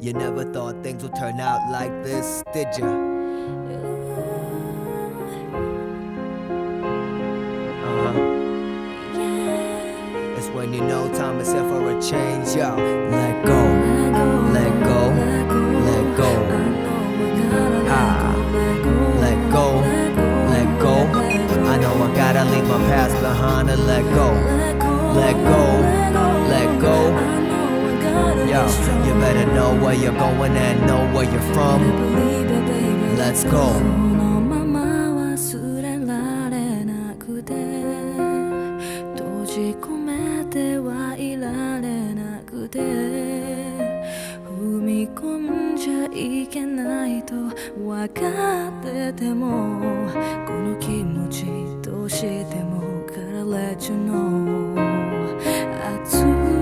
You never thought things would turn out like this, did ya? It's when you know time is here for a change, yo. Let go, let go, let go. Let go, let go. I know I gotta leave my past behind and let go. Let go, let go. Yo, you better know where you're going and know where you're from. Let's go. 閉じ込めてはいられなくて踏み込んじゃいけないと分かっててもこの気持ちどうしてもから Let you know 熱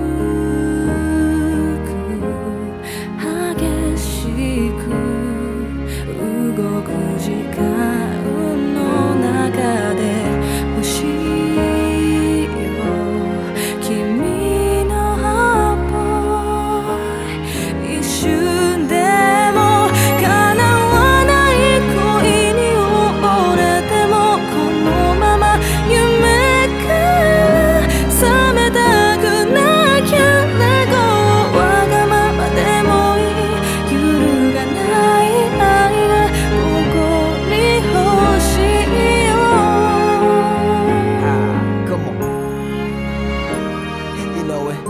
く激しく動く時間の中で欲しい君の葉っぱ一瞬でも叶わない恋に溺れてもこのまま夢から覚めたくなきゃ Let go わがままでもいい揺るがない愛がここに欲しいよ Come on. You know it.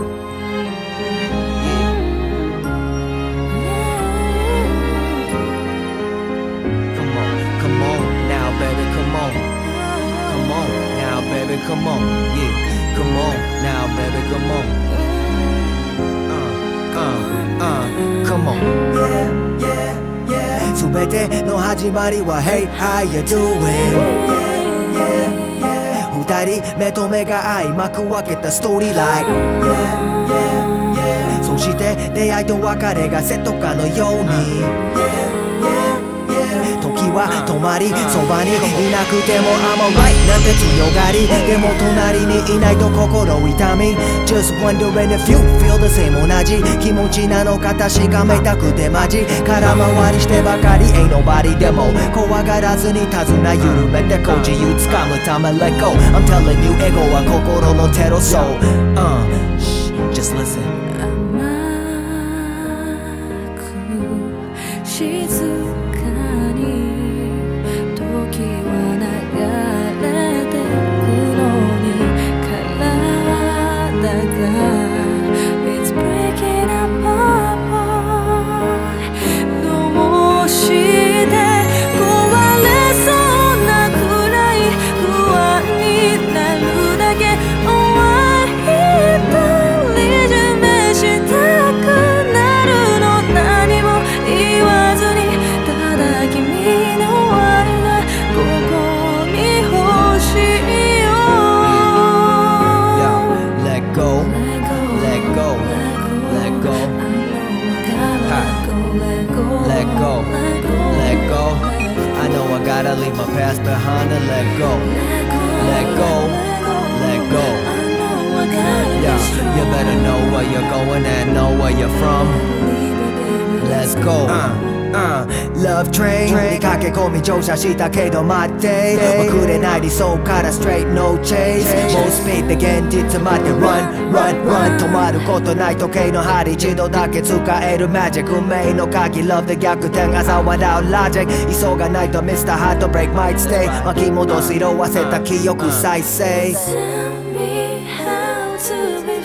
Come on, come on now, baby, come on. Come on now, baby, come on. Yeah, come on now, baby, come on. Come on. Yeah, yeah, yeah. 全ての始まりは Hey, how you doing? 二人目と目が合い幕開けたストーリーライトそして出会いと別れがセットかのように時は止まりそばにいなくても I'm alright なんて強がりでも隣にいないと心痛み Just wondering if you feel the same 同じ気持ちなのか確かめたくてマジ空回りしてばかり Ain't nobody でも怖がらずに手綱緩めてこう自由つかむため Let go I'm telling you エゴは心のテロそう Just listen 甘く静かに時は流れてくのに体が It's breaking apart どうして壊れそうなくらい不安になるだけ終わり独り占めしたくなるの何も言わずにただ君の愛がここに欲しいよ Let go Let go Let go Let go Let go I know I gotta leave my past behind and let go Let go Let go Yeah, you better know where you're going and know where you're from Let's go Love train に駆け込み乗車したけど待って遅れない理想から straight no chase More speed で現実まで run run run 止まることない時計の針一度だけ使える magic 運命の鍵 Love で逆転朝は without logic 急がないと Mr. Heartbreak might stay 巻き戻す色褪せた記憶再生 Tell me how to be